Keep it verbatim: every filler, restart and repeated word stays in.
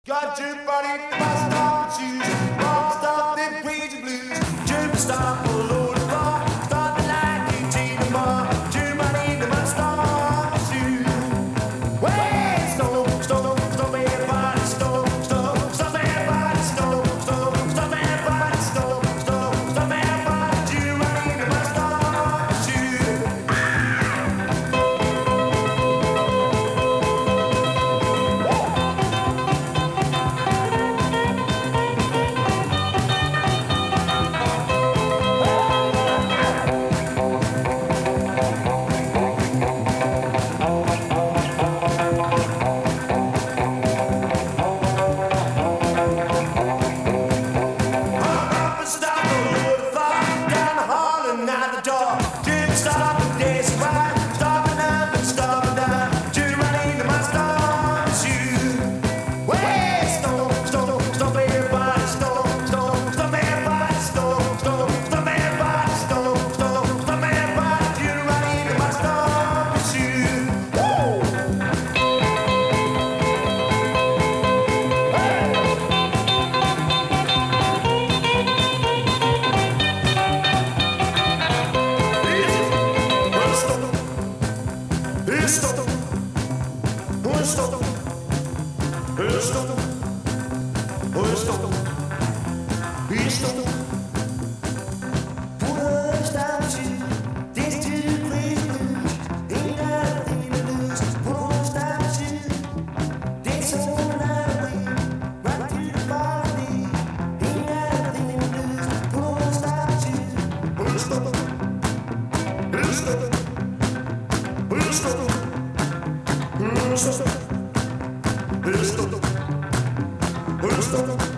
Got your body, my stop shoes, rock stop, then praise the blues. Jump stop, a load of bar, start the light, eighteen the bar. Jump body, my stop shoes. Way, stop, stop, stop, everybody, stop, stop, stop, everybody, stop, stop, stop, everybody, stop, stop, stop, everybody. Jump body, my stop shoes. Stop.